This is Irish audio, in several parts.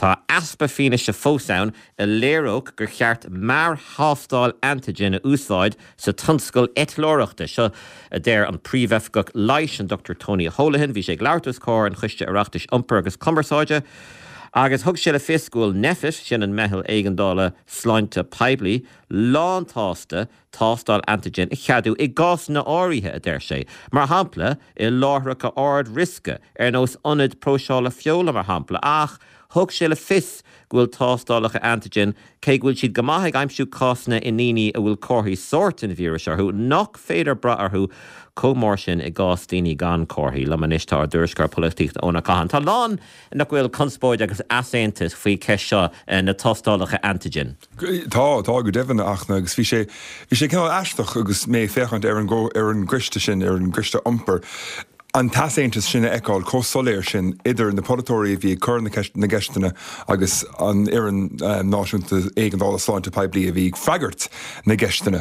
Tá aspa fine se fósaun a léróg gur cheart mar hástáil antigen a úsáid sa tunscoil etlóireachta seo a déir an príomhefgach leis an Dr. Tony Holohan, bhí sé gláirtas cór an chuiste arachtas iompar agus commerceáide. Agus thug sé le fiscúil nefis sin an methil éigeandála sláinte peblií, lán tástáil antigen I cheadú I gás na áirithe a déir sé. Mar hampla I láthracha ard risca nós ionad próseála fiola mar hampla ach thug sé le fis gúil tástálacha antigen cé gúil siad go maithaigh aimsú cásna iníní a bhfuil córthaí sort in vírus arthú nach féidir bra arthú comór sin I gás daoine gan córthaí le manistá ar dúrscar políochta óna caihan. Tá lán nach bhfuil conspóid agus asaontas faoi ceis seo na tástálacha antigen. Tá go deimhna achna agus bhí sé cinál aisteach agus mé féchant ar an griste sin ar an griste iompar. An tasaontas sinna eáil cósoléir sin idir na polytóirí bhí chur na gceistena agus an ian náisiúnta éigeandála sláinte peblií a bhí freagart na gceistena.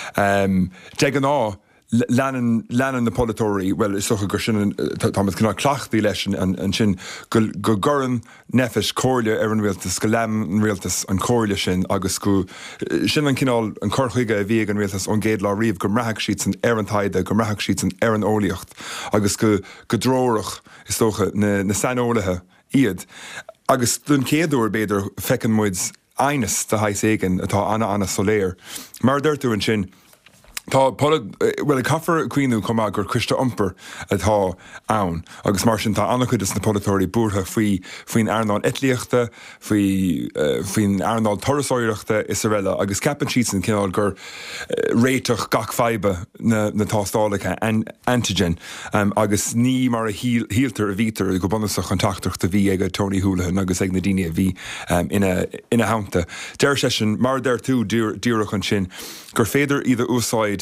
De an á leanan na polytóirí, well is socha gur sin támas cinná clachtaí leis an sin go goran nefis cóirle ar an rialtas go leam an rialtas an cóirle sin agus go sin an cinál an corchuige a bhí an rialtas an géad lá riomh go mrathach siad an ar an taide go mrathach siad an ar an ólaíocht agus go dróirech is socha na sanolaithe iad agus dún céadúir beidir fecin muid ainas de hais éigen atá anna soléir mar dúirtú an sin Tá well caffar cuiinú comá gur Christa iompar atá ann, agus mar sin tá annachchuid is na polytóirí búrtha faoin airnáil etlíochta, faoin airnáil torasóireachta is réile, agus ceapan siad san cinál gur réiteach gach faibe na tástálacha antigen, agus ní mar a híaltar a bhítar go bonasach an taachtarachta bhí ag Tony Holohan agus ag na daine a bhí ina haanta. Deir sé sin mar deir tú díreach an sin gur féidir iad úsáid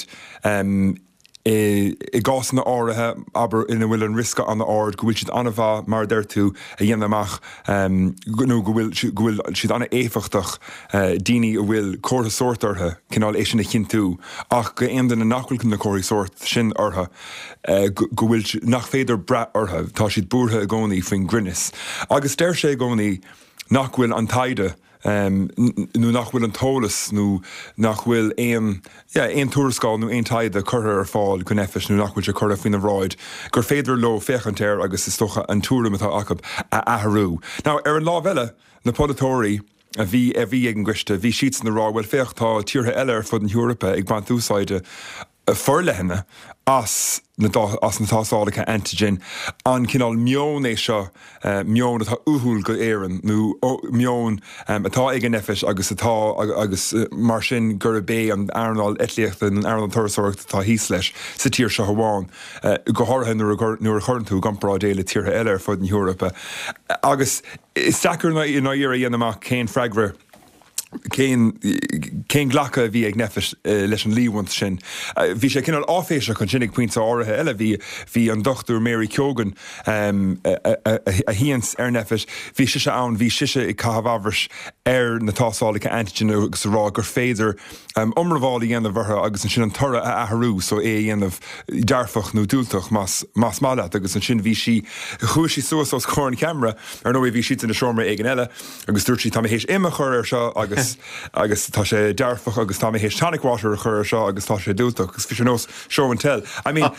I gás na áirithe aber ina bhfuil an risca an ard go bhfuil siad anna bha mar deir tú a dhéanamach go bhfuil siad anna éfachtach daoine a bhfuil cóirtha sortartha cinál é sin na chin tú ach go aon na nachhfuil na cóirí sort sin ortha go bhfuil nach féidir bra ortha tá siad búrtha a gcónaí faoin grinnis. Agus deir sé gcónaí nach bhfuil an taide nú nach bhfuil an tólas nó nach bhfuil éon túrascáil nó éon taide chutha ar fáil go nefis nó nach bhfuil se chutha faoin ráid gur féidir lo féchantéir agus is stocha an túram atá acab a athrú. Ná ar an lábheile na polytóirí a bhí ag an gcuiste, bhí siad na rá bhfuil féochtá tíortha eile ar fud an Eorpa ag ban úsáide a forlehanna as na tásálacha antigen an cinál mion é seo mion atá uthúil go éireann nó mion atá ag an nefis agus mar sin gur a bé an airnáil etlíochta an airnáil torasóireachta tá híos leis sa tír seo hamháin go háirithe nuair a chuirn tú gampra déile tíortha eile ar fud an Eorpa. Agus is stacar na dhéar a dhéanamach cén freagra cén ghlacha bhí ag nefis leis an líhaint sin. Bhí sé cinál áféise chun sinnig puinte áirithe eile bhí an dochtú Mary Keoghan a híans ar nefis, bhí siise ann, bhí siise I cahabhahars ar na tásálacha antigen agus rá gur féidir umrabháil dhéanamh bhartha agus an sin an tora a athrú so é dhéanamh dearfach nó dúltach más mála agus an sin bhí si chuaisí suas os chóir an camera ar nó bhí siad in na seomra ag an eile agus dúirt si tá hééis imime chur ar seo agus tá sé dearfach agus tá hééis tonic water a chur seo agus tá sé dúltach agus fi sé nós show and tell. I mean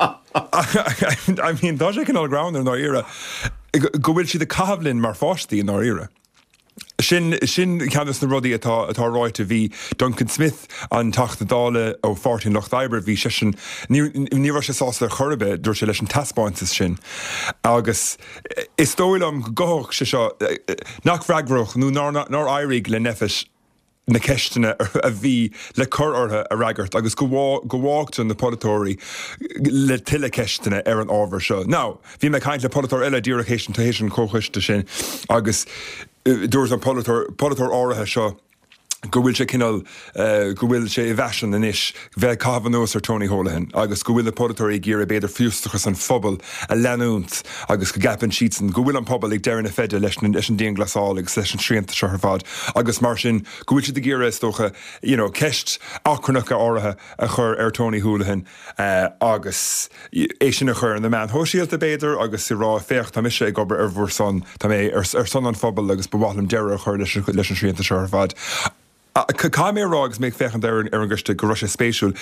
dá sé cinál ground ar ná ire go bhfuil siad a cahabhlinn mar fáistí in ná ire. Sin ceannas na rudaí atá ráite bhí Duncan Smith an tachta dála ó 14 Loch Diber bhí sé sin níhar sé sásta chorbe dúir sé leis an taspáintas sin. Agus is dóilm gothach sé seo nach freagroch nó ná airig le nefis na ceistena a bhí le chur ortha a ragart agus go bhágta na polytóirí le tuile ceistena ar an ábhar seo. Ná, bhí me caint le polytóir eile dúrachéisian tahéisian cóchuiste sin agus dúirs an polytóir áirithe seo go bhfuil sé cinál go bhfuil sé I bheisian inis bheith cabhanós ar Tony Holohan, agus go bhfuil na podatóirí gur a beidir fiústachas an phobal a leanúnt agus go gapan sítan, go bhfuil an pobal ag deir na feidir leis an déon glasáil agus leis an sríanta se fad, agus mar sin go bhfuil si de gur tócha ceist acranacha áirithe a chur ar Tony Holohan agus é sin a chur an na man hóisialta beidir agus I rá fécht tá mise ag gobar ar bhór son tá mé ar son an phobal agus bhhalam deir a chur leis an sríanta se fad. Caimé rágus méid fechan ar an gcuiste go Russia spéisiúil,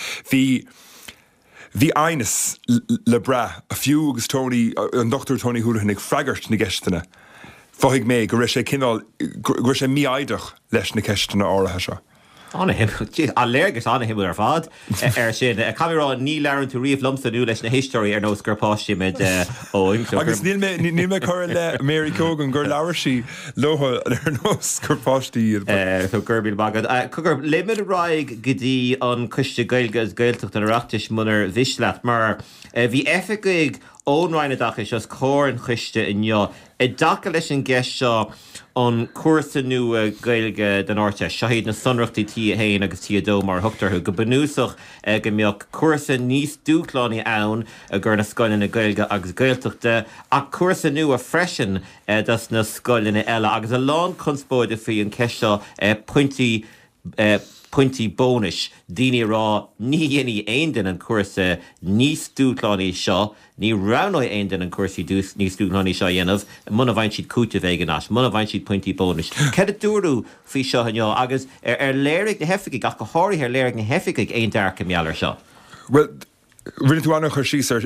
hí ainas le bra a fiú agus an Dr. Tony Holohan ag freigart na gceistena. Fáigh mé go raibh sé cinál gur sé míaideach leis na ceistena áirithe seo. Anna him, allergus anna him ar fad sin camerará ní leann tú riomh lomsaú leis na históí ar nós gurpáistí mid óim. Agus níl me chuir le Mary Cogan gur leabhar sí lotha ar nós gurpáistí gurbíil bagad. Cogur limid raig go dtí an cuiste gailge gailteach an reachtais munar bhisleat, mar bhí efficaig ónráine dacha seos cór an chuiste inneo. I dacha leis an gceist seo an cuasa nua gailge den áirte, seaíad na sonreachtaí tí a héin agus tí a dó mar thugtarthu, go banúsach go mbeadh cuasa níos dúchlánaí ann a gur na scoilina gailge agus gailteachta, a cuasa nua freisin das na scoilina eile, agus a lán conspóide faoi an ceist seo pointí bónis, daoine rá ní dhéanaí aon den an cuasa níos dúchlánaí seo, ní ranóid aon den an cuasaí níos dúchlánaí seo dhéanamh, muna bhain siad cúte bheith an as, muna bhain siad pointí bónis. Cead a dúrú faoi seo anneo, agus ar léirigh na hefiigh ach go háirithe ar léirigh na hefiigh aon dearcha meallar seo. Well, rinne tú annach chuir síos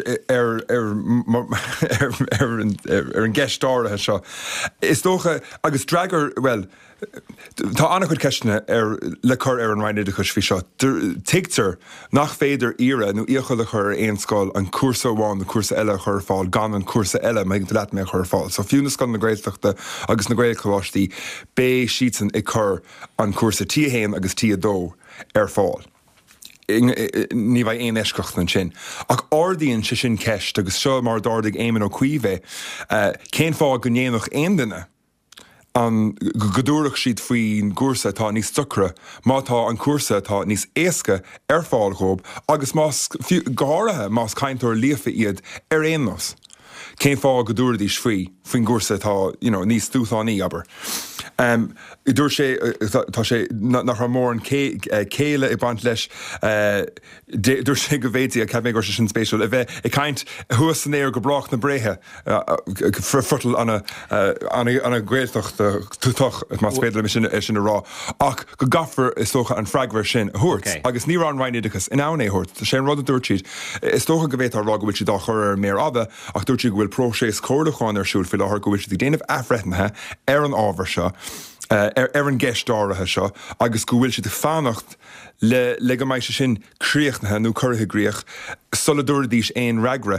ar an gceist áirithe seo. Is dócha agus dragar, well, tá annach chud ceistena ar le chur ar an rhaine chus fhí seo. Teigtar nach féidir ire nó íocha le chur aon scáil an cuasa bháin na cuasa eile chur fáil gan an cuasa eile me leit mé chur fáil. So fiú na scan na gréilteachta agus na gréilcholáistí bé sítan ag chur an cuasa tí héin agus tí dó ar fáil. Ní bhaid éon eiscecht an sin. Ach ordaíonn se sin ceist agus seo mar dádaigh éimeann ó cuimhé, cén fá go ndéanach aon duine an godúireach siad faoin gúrsa tá níos tucra, mátá an cuasa tá níos éasca ar fáil chomh, agus gáirithe más cainteoir líofa iad ar aon nos. Cén fá go dúirdís faoin gúrsa tá níos dúthánaí aber. Dúir sé tá sé nach mór an céile I bant leis dúir sé go bhéití a ceimé gur sin spéisiúil a bheith I caint thuas san éir go brach na bréthe frutal anna gréilteach tútach más féidir sin sin rá ach go gafar is tócha an freigmhar sin thuirt agus ní an rhainidechas in ann éthirt sé an rud a dúirtíid is tócha go bhéit rá go bhfuil si dá chur méar ada ach dúirtí go bhfuil próséis cóirdaáin ar siúil fi láthir go bhfuil si déanamh afreitnathe ar an ábhar seo ar an gceist áirithe seo agus go bhfuil si de fannacht le go mbeidh sin críochtnathe nó curtha gríoch solidúirdís éon reagra.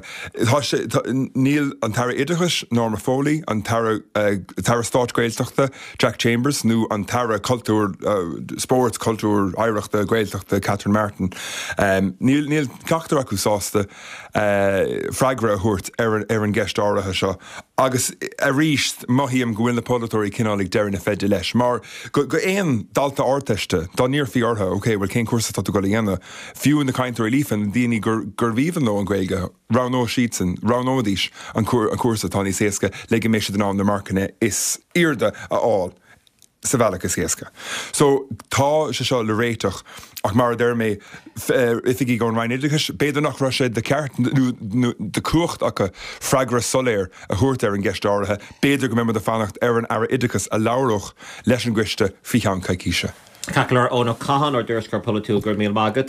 Níl an tara idechas Norma Foley, an tara Stát Gaeltachta Jack Chambers, nó an tara cultúr sports cultúr áireachta Gaeltachta Catherine Martin. Níl ceachtar acu sásta freigra a thuirt ar an gceist áirithe seo. Agus a ríist maithíam go bhfuil na podatóirí cinálaigh deireadh na feidir leis. Mar go éon dalta áirteiste, dá níor fí ortha, okay, bhfuil cén cuasa tá go dhéanana. Fiú na cainteoir lífan daoine gur bhíhan nó an Gaeilge, ránó sítan, ránódís an cuasa tá níos éasca le go méisi den ná na marcanna is irde a áil. Sa bhealach is éasca. So tá se seo le réiteach ach mar d mé ifigí go rhainidechas beidir nach ra sé de ceart de cuacht acha freigra soléir a thuirt ar an gceist áirithe, beidir go mé de fannacht ar an ara idechas a labhroch leis an gcuiste ficheann caiiciise. Cacklar ó na cahan or dúrscar politú gur míl mágad.